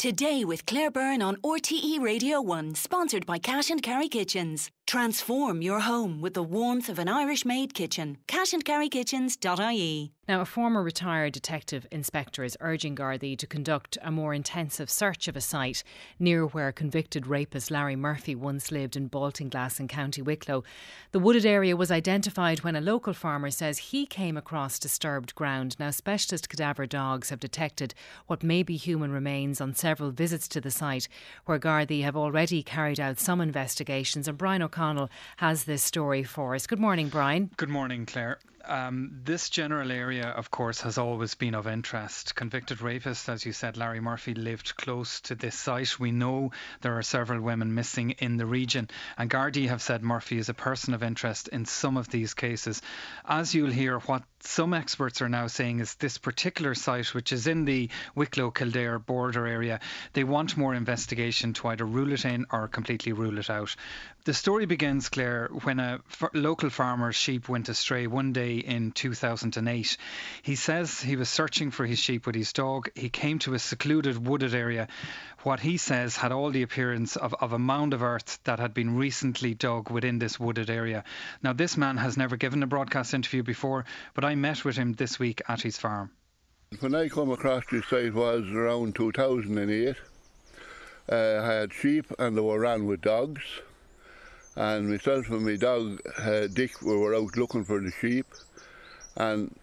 Today with Claire Byrne on RTE Radio 1, sponsored by Cash and Carry Kitchens. Transform your home with the warmth of an Irish-made kitchen. cashandcarrykitchens.ie. Now, a former retired detective inspector is urging Gardaí to conduct a more intensive search of a site near where convicted rapist Larry Murphy once lived in Baltinglass in County Wicklow. The wooded area was identified when a local farmer says he came across disturbed ground. Now, specialist cadaver dogs have detected what may be human remains on several visits to the site, where Gardaí have already carried out some investigations. And Brian O'Connell has this story for us. Good morning, Brian. Good morning, Claire. This general area, of course, has always been of interest. Convicted rapist, as you said, Larry Murphy, lived close to this site. We know there are several women missing in the region, and Gardaí have said Murphy is a person of interest in some of these cases. As you'll hear, what some experts are now saying is this particular site, which is in the Wicklow-Kildare border area, they want more investigation to either rule it in or completely rule it out. The story begins, Claire, when a local farmer's sheep went astray one day in 2008. He says he was searching for his sheep with his dog. He came to a secluded wooded area, what he says had all the appearance of a mound of earth that had been recently dug within this wooded area. Now, this man has never given a broadcast interview before, but I met with him this week at his farm. When I come across this site was around 2008. I had sheep and they were ran with dogs. And myself and my dog, Dick, we were out looking for the sheep. And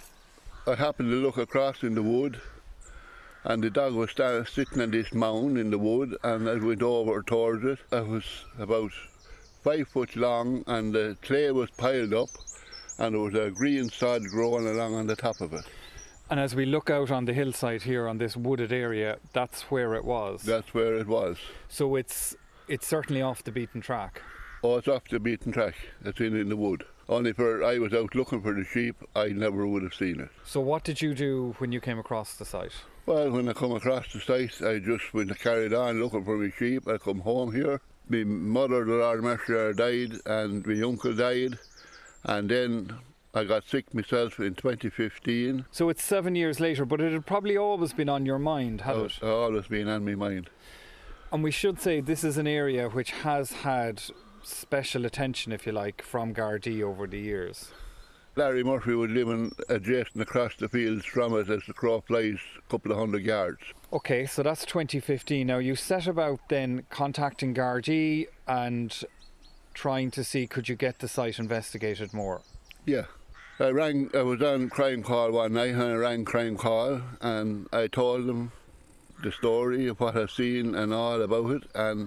I happened to look across in the wood, and the dog was sitting on this mound in the wood, and I went over towards it. It was about 5 foot long, and the clay was piled up, and there was a green sod growing along on the top of it. And as we look out on the hillside here on this wooded area, that's where it was? That's where it was. So it's certainly off the beaten track? Oh, it's off the beaten track. It's in the wood. Only I was out looking for the sheep, I never would have seen it. So what did you do when you came across the site? Well, when I come across the site, I just went carried on looking for my sheep. I come home here. My mother, the Lord Mercer, died, and my uncle died. And then I got sick myself in 2015. So it's 7 years later, but it had probably always been on your mind, had it? It's always been on my mind. And we should say this is an area which has had special attention, if you like, from Gardaí over the years. Larry Murphy was living adjacent across the fields from it as the crow flies a couple of 100 yards. OK, so that's 2015. Now you set about then contacting Gardaí and trying to see could you get the site investigated more? Yeah. I was on Crime Call one night, and I rang Crime Call and I told them the story of what I've seen and all about it, and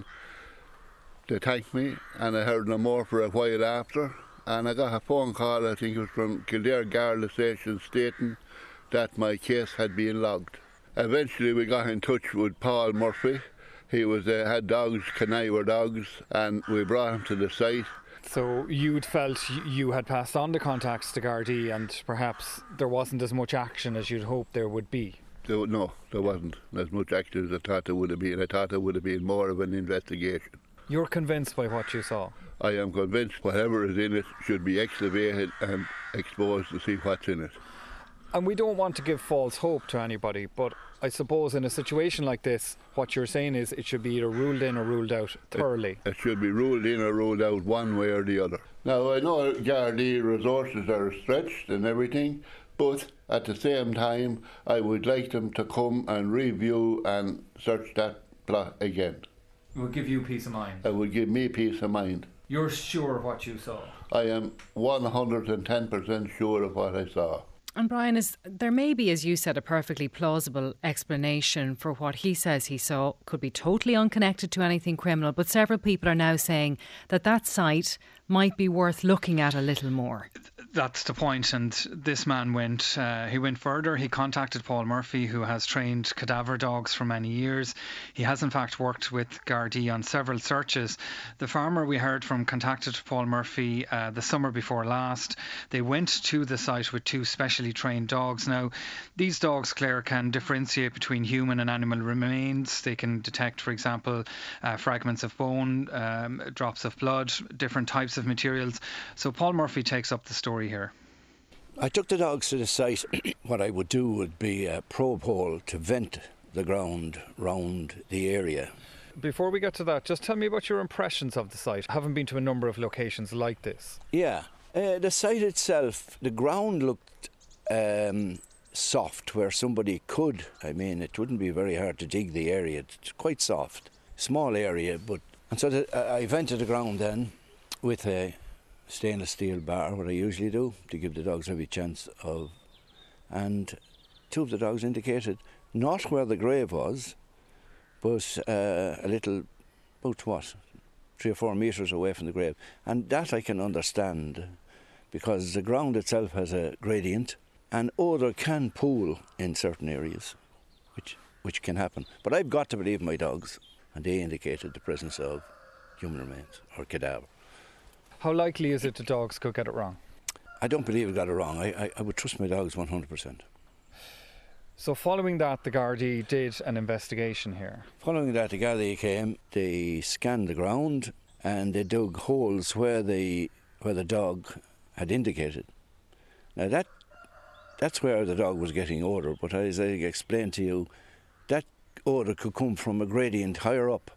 they thanked me, and I heard no more for a while after, and I got a phone call, I think it was from Kildare Garda Station, stating that my case had been logged. Eventually we got in touch with Paul Murphy. He had dogs, Canaver dogs, and we brought him to the site. So you'd felt you had passed on the contacts to Gardaí, and perhaps there wasn't as much action as you'd hoped there would be? No, there wasn't as much action as I thought there would have been. I thought there would have been more of an investigation. You're convinced by what you saw? I am convinced whatever is in it should be excavated and exposed to see what's in it. And we don't want to give false hope to anybody, but I suppose in a situation like this, what you're saying is it should be either ruled in or ruled out thoroughly. It should be ruled in or ruled out one way or the other. Now, I know Gardaí resources are stretched and everything, but at the same time, I would like them to come and review and search that plot again. It would give you peace of mind? It would give me peace of mind. You're sure of what you saw? I am 110% sure of what I saw. And Brian, there may be, as you said, a perfectly plausible explanation for what he says he saw. Could be totally unconnected to anything criminal, but several people are now saying that site might be worth looking at a little more. That's the point, and this man went further. He contacted Paul Murphy, who has trained cadaver dogs for many years. He has in fact worked with Gardaí on several searches. The farmer we heard from contacted Paul Murphy the summer before last. They went to the site with 2 specially trained dogs. Now, these dogs, Claire, can differentiate between human and animal remains. They can detect, for example, fragments of bone, drops of blood, different types of materials. So Paul Murphy takes up the story here. I took the dogs to the site. What I would do would be a probe hole to vent the ground round the area. Before we get to that, just tell me about your impressions of the site, having been to a number of locations like this. Yeah, the site itself, the ground looked soft where somebody could. I mean, it wouldn't be very hard to dig the area. It's quite soft, small area, but... And so I vented the ground then with a stainless steel bar, what I usually do, to give the dogs every chance of... And two of the dogs indicated not where the grave was, but a little, about 3 or 4 metres away from the grave. And that I can understand, because the ground itself has a gradient, and odour can pool in certain areas, which can happen. But I've got to believe my dogs, and they indicated the presence of human remains or cadaver. How likely is it the dogs could get it wrong? I don't believe we got it wrong. I would trust my dogs 100%. So following that, the Gardaí did an investigation here. Following that, the Gardaí came, they scanned the ground and they dug holes where the dog had indicated. Now that's where the dog was getting odour, but as I explained to you, that odour could come from a gradient higher up,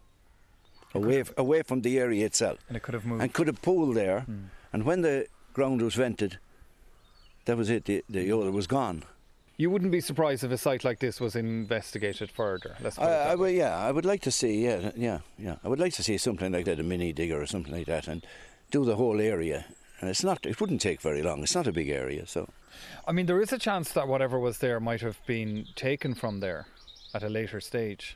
away from the area itself. And it could have moved. And could have pooled there, and when the ground was vented, that was it, the odour was gone. You wouldn't be surprised if a site like this was investigated further. Let's put it that way. I would like to see, I would like to see something like that, a mini digger or something like that, and do the whole area. And it wouldn't take very long. It's not a big area, so. I mean, there is a chance that whatever was there might have been taken from there at a later stage.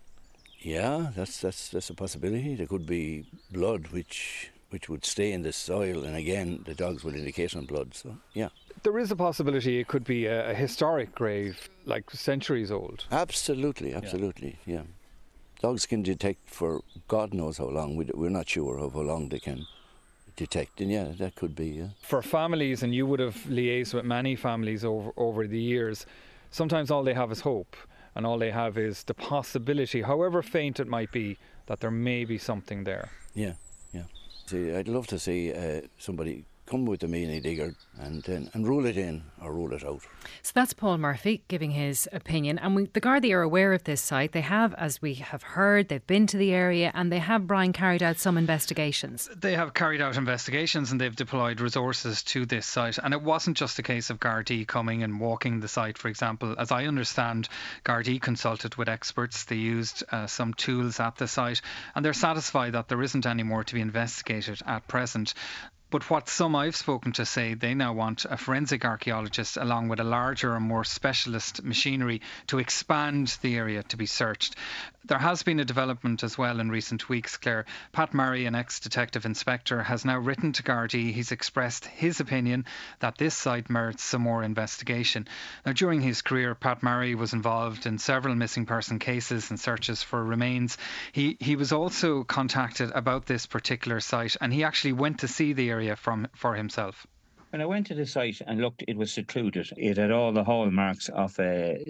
Yeah, that's a possibility. There could be blood which would stay in the soil, and again, the dogs would indicate on blood. So, yeah. There is a possibility it could be a historic grave, like centuries old. Absolutely, yeah. Dogs can detect for God knows how long. We're not sure of how long they can detect, and yeah, that could be. Yeah. For families, and you would have liaised with many families over the years, sometimes all they have is hope, and all they have is the possibility, however faint it might be, that there may be something there. Yeah. See, I'd love to see somebody come with a mini digger and rule it in or rule it out. So that's Paul Murphy giving his opinion. And the Gardaí are aware of this site. They have, as we have heard, they've been to the area and they have, Brian, carried out some investigations. They have carried out investigations and they've deployed resources to this site. And it wasn't just a case of Gardaí coming and walking the site, for example. As I understand, Gardaí consulted with experts. They used some tools at the site and they're satisfied that there isn't any more to be investigated at present. But what some I've spoken to say, they now want a forensic archaeologist along with a larger and more specialist machinery to expand the area to be searched. There has been a development as well in recent weeks, Claire. Pat Murray, an ex-detective inspector, has now written to Gardaí. He's expressed his opinion that this site merits some more investigation. Now, during his career, Pat Murray was involved in several missing person cases and searches for remains. He was also contacted about this particular site and he actually went to see the area for himself. When I went to the site and looked, it was secluded. It had all the hallmarks of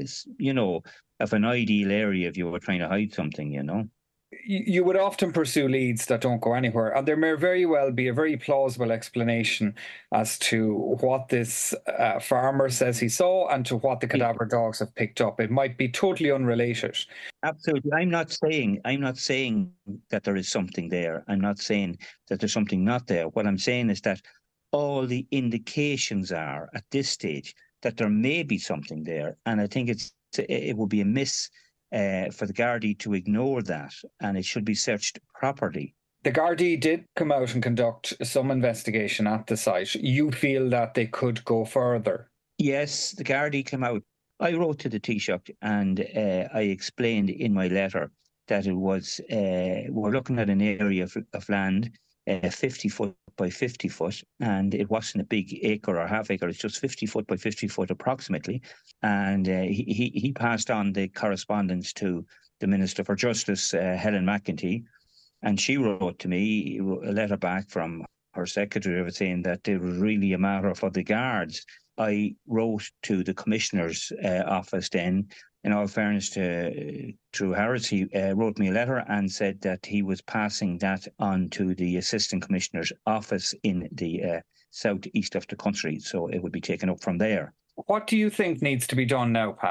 an ideal area if you were trying to hide something, You would often pursue leads that don't go anywhere, and there may very well be a very plausible explanation as to what this farmer says he saw and to what the cadaver dogs have picked up. It might be totally unrelated. Absolutely. I'm not saying that there is something there. I'm not saying that there's something not there. What I'm saying is that all the indications are at this stage that there may be something there, and I think it would be a miss for the Gardaí to ignore that, and it should be searched properly. The Gardaí did come out and conduct some investigation at the site. You feel that they could go further? Yes, the Gardaí came out. I wrote to the Taoiseach and I explained in my letter that it was, we're looking at an area of land, 50 foot by 50 foot, and it wasn't a big acre or half acre, it's just 50 foot by 50 foot approximately. And he passed on the correspondence to the Minister for Justice, Helen McEntee, and she wrote to me a letter back from her secretary saying that it was really a matter for the guards. I wrote to the Commissioner's office then. In all fairness to Drew Harris, he wrote me a letter and said that he was passing that on to the Assistant Commissioner's office in the southeast of the country, so it would be taken up from there. What do you think needs to be done now, Pat?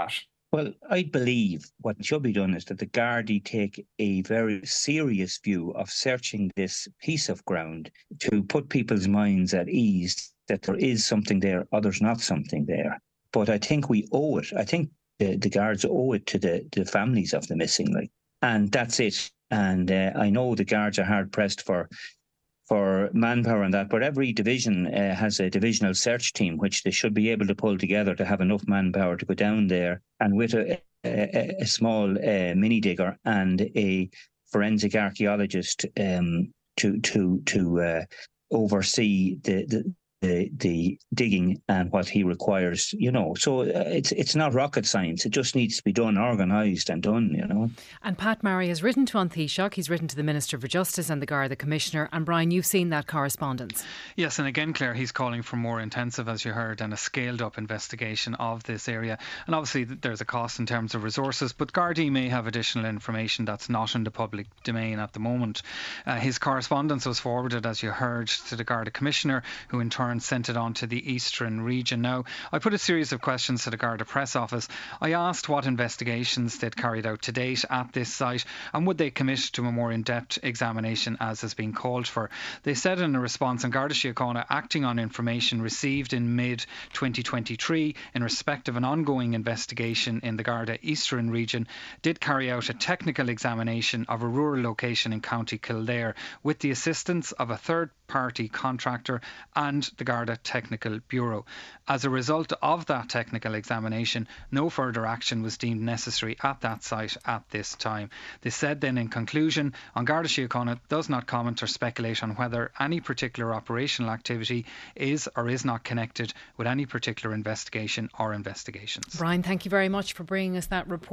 Well, I believe what should be done is that the Gardaí take a very serious view of searching this piece of ground to put people's minds at ease that there is something there or there's not something there. But I think we owe it. I think the guards owe it to the families of the missing, and that's it. And I know the guards are hard pressed for manpower and that, but every division has a divisional search team which they should be able to pull together to have enough manpower to go down there, and with a small mini digger and a forensic archaeologist to oversee the digging and what he requires, So it's not rocket science. It just needs to be done, organised and done, And Pat Marry has written to An Taoiseach, he's written to the Minister for Justice and the Garda Commissioner. And Brian, you've seen that correspondence. Yes, and again, Claire, he's calling for more intensive, as you heard, and a scaled up investigation of this area. And obviously there's a cost in terms of resources, but Gardaí may have additional information that's not in the public domain at the moment. His correspondence was forwarded, as you heard, to the Garda Commissioner, who in turn sent it on to the Eastern region. Now, I put a series of questions to the Garda Press Office. I asked what investigations they'd carried out to date at this site and would they commit to a more in-depth examination as has been called for. They said in a response, An Garda Síochána, acting on information received in mid-2023 in respect of an ongoing investigation in the Garda Eastern region, did carry out a technical examination of a rural location in County Kildare with the assistance of a third-party contractor and the Garda Technical Bureau. As a result of that technical examination, no further action was deemed necessary at that site at this time. They said then in conclusion, An Garda Síochána does not comment or speculate on whether any particular operational activity is or is not connected with any particular investigation or investigations. Brian, thank you very much for bringing us that report.